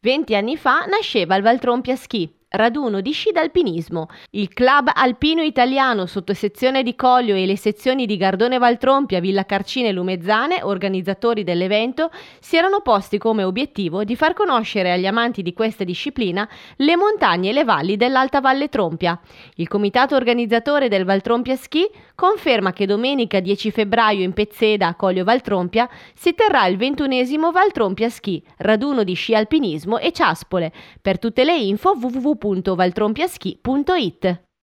20 anni fa nasceva il Valtrompia Ski, raduno di sci d'alpinismo. Il club alpino italiano sottosezione di Coglio e le sezioni di Gardone Valtrompia, Villa Carcine e Lumezzane, organizzatori dell'evento, si erano posti come obiettivo di far conoscere agli amanti di questa disciplina le montagne e le valli dell'Alta Valle Trompia. Il comitato organizzatore del Valtrompia Ski conferma che domenica 10 febbraio in Pezzeda a Coglio Valtrompia si terrà il 21esimo Valtrompia Ski, raduno di sci alpinismo e ciaspole. Per tutte le info www.valtrompiaski.it.